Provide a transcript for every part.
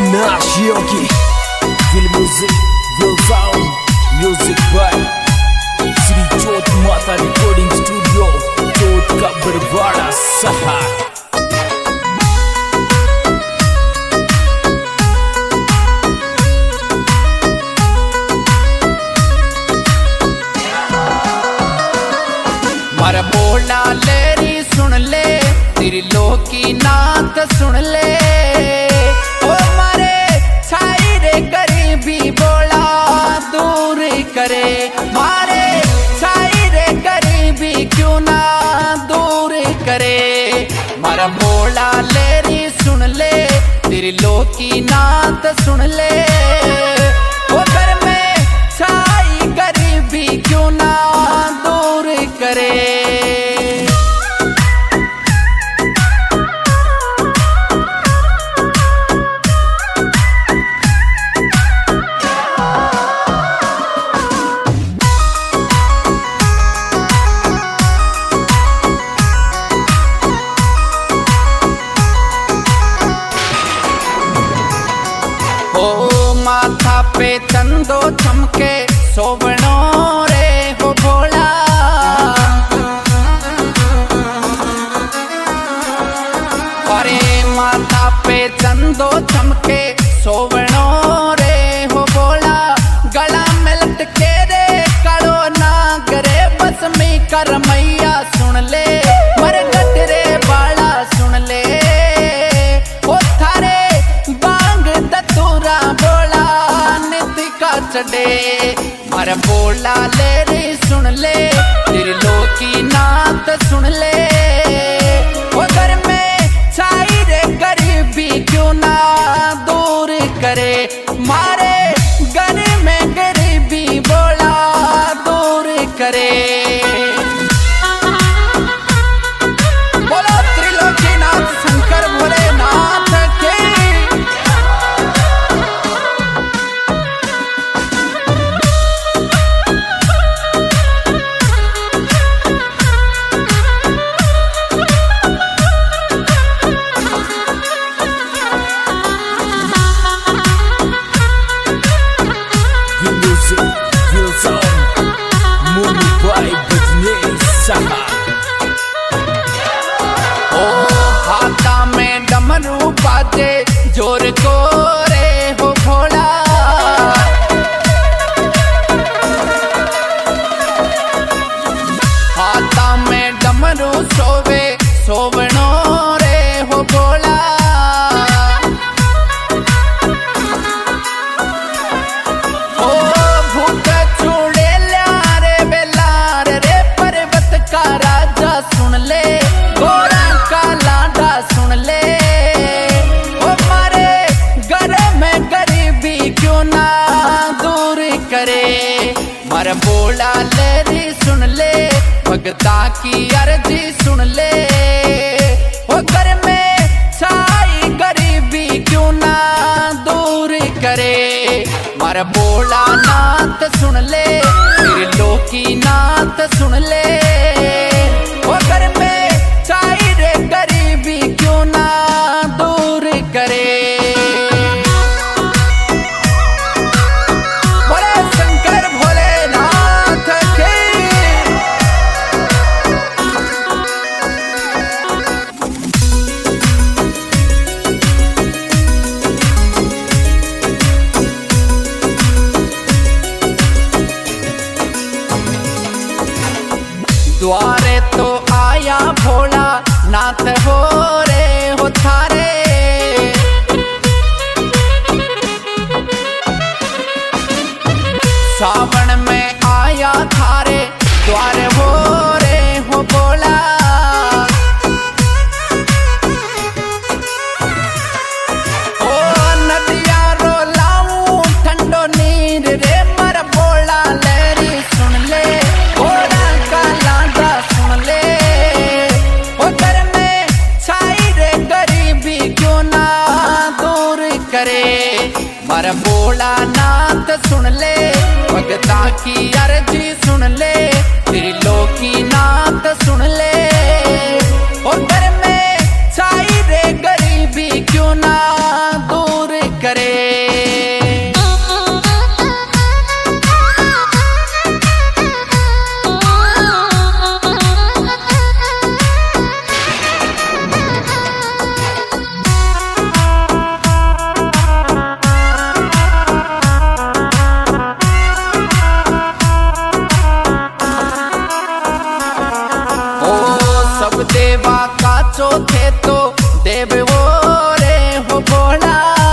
Nashioki Feel music, feel sound Music by Sri Jyot Mata Recording Studio Jyot ka Barwada Saha मारा बोला लेरी सुन ले तेरी लोकी नात सुन ले ओ मारे छाई रे गरीबी बोला दूर करे मारे छाई रे गरीबी क्यों ना दूर करे मारा बोला लेरी सुन ले तेरी लोकी नात सुन ले ओ घर में छाई गरीबी क्यों ना दूर करे ओ माथा पे चंदो चमके सोवणो रे हो भोला अरे माथा पे चंदो चमके सोवणो रे हो भोला गला में लटके रे कड़ो ना करे बस मी कर मैया सुन ले मर गटरे बाला सुन ले ओ थारे बांग दतूरा बोला नितिका चढ़े मर बोला ले रे सुन ले तेरी लोकी नात सुन ले ओ घर में छाई रे गरीबी क्यों ना दूर करे मारे घर में गरीबी बोला दूर करे बोलो त्रिलोकीनाथ शंकर भोलेनाथ के डमरू बाजे जोर को रे हो भोला हाथा में डमरू सोवे सोवणो रे हो भोला ओ भूत चूड़े रे बेलार रे पर्वत का राजा सुन ले गोरा का लाडा सुन ले करे मर बोला लेरी सुन ले भगता की अर्जी सुन ले वो घर में छाई गरीबी क्यों ना दूर करे मर बोला नाथ सुन ले तेरी लोकी नाथ सुन ले वो घर में छाई रे गरीबी क्यों ना दूर करे द्वारे तो आया भोला नाथ हो रे हो थारे सावन में आया थारे द्वारे हो रे हो भोला ओ नदिया रो लाऊं ठंडो नीर रे मर बोला लेरी सुन ले करे मर बोला नाथ सुन ले भगता की अर्जी सुन काचो थे तो देव वो रे हो भोला।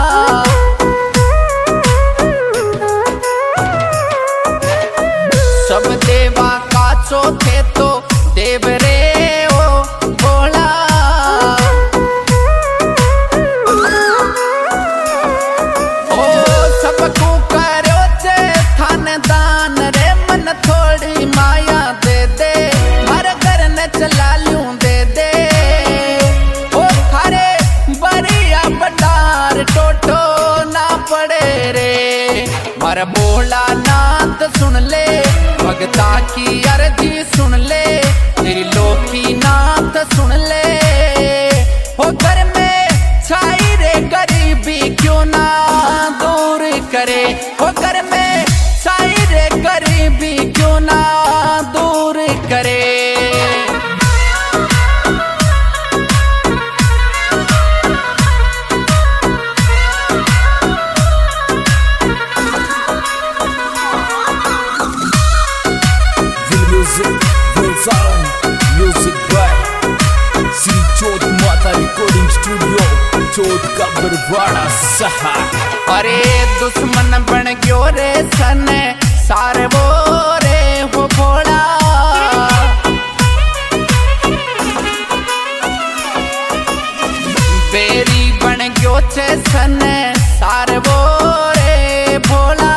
सब देवा काचो थे तो देव रे ओ भोला। ओ सबको करो जे थान दान रे मन थोड़ी माया दे दे, हर घर ने चला लूं दे दे। ओ थारे बरिया बंडार टोटो ना पड़े रे, मर भोला नाथ सुन ले भगता की अर्जी सुन ले, तेरी लोकी नाथ सुन ले। हो घर में छाई रे गरीबी क्यों ना दूर करे, हो घर में छाई रे गरीबी क्यों ना दूर करे। म्यूजिक बाय श्री चौथ माता रिकॉर्डिंग स्टूडियो, चौथ का बरवाड़ा सहा। अरे दुश्मन बन गयो रे सन सारे वो रे हो भोला। बेरी बन गयो छे सन सारे वो रे भोला।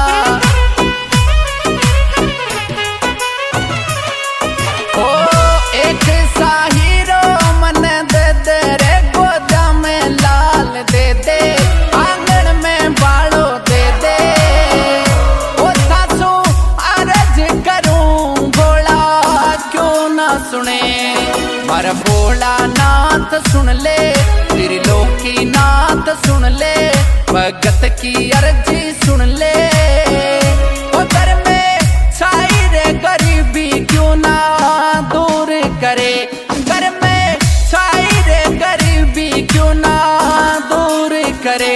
सुने मर भोला नाथ सुन ले, तेरी लोकी नाथ सुन ले, भगत की अर्जी सुन ले। ओ घर में छाई रे गरीबी क्यों ना दूर करे, घर में छाई रे गरीबी क्यों ना दूर करे।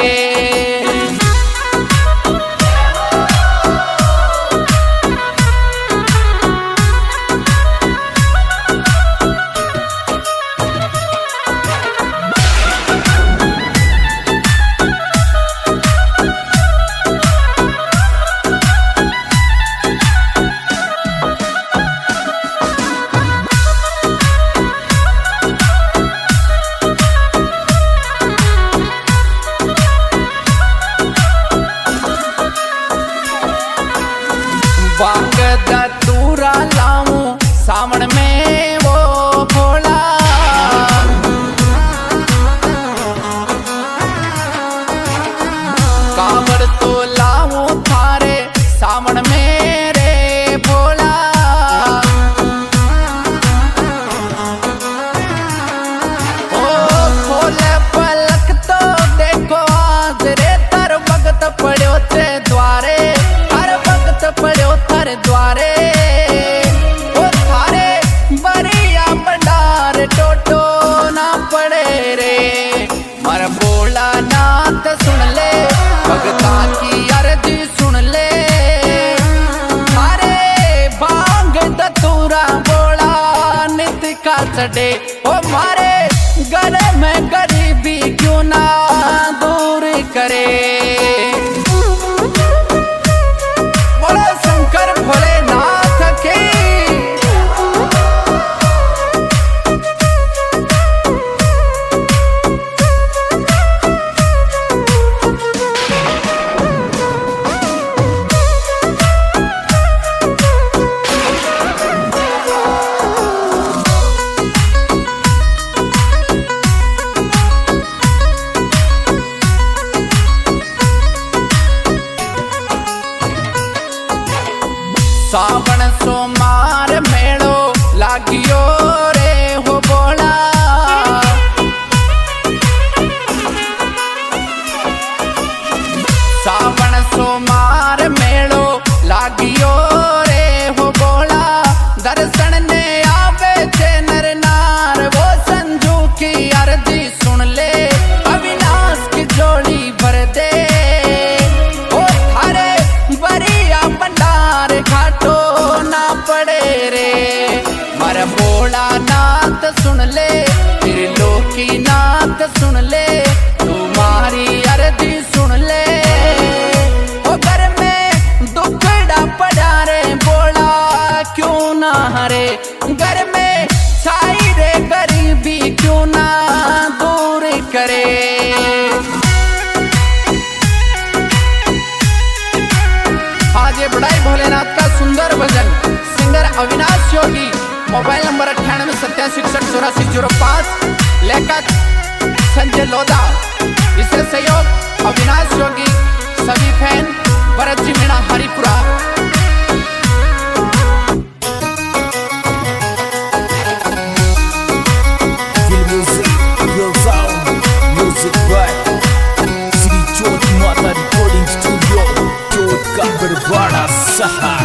बांग दतूरा लाऊं सावन में वो भोला। कावड़ तो लाऊं थारे सावन में रे भोला। ओ खोले पलक तो देखो आज रे तर भगत पड़ो थे द्वारे, पड़ो थर द्वारे। ओ थारे बरिया बंडार टोटो ना पड़े रे, मर भोला नाथ सुन ले भगता की अर्जी सुन ले। थारे बांग दतूरा बोला नित का चढ़े, ओ मारे गले में गरीबी क्यों ना दूर करे। भोलेनाथ के सावन सोमार मेड़ो लागियो रे हो भोला। सावन सोमार मेड़ो लागियो रे हो भोला। दर्शन ने आवे थे नर नार, वो संजू की अर्जी सुन ले, अविनाश की जोड़ी भर दे। ओ थारे बरिया भंडार घाटो ना पड़े रे, मर भोला ना सुन ले, तुम्हारी अर्जी सुन ले। ओ घर में दुखड़ा पड़ा रे, बोला क्यों ना हरे, घर में छाई रे गरीबी क्यों ना दूर करे। आज ये बड़ाई भोलेनाथ का सुंदर भजन singer Avinash Yogi, mobile number 9887618405, लेखक संजय लोधा, इसे सहयोग अविनाश योगी, सभी fan Bharat ji Meena Haripura. Music by Shri चोट माता रिकॉर्डिंग स्टूडियो, चोट का बरवाड़ा सहा।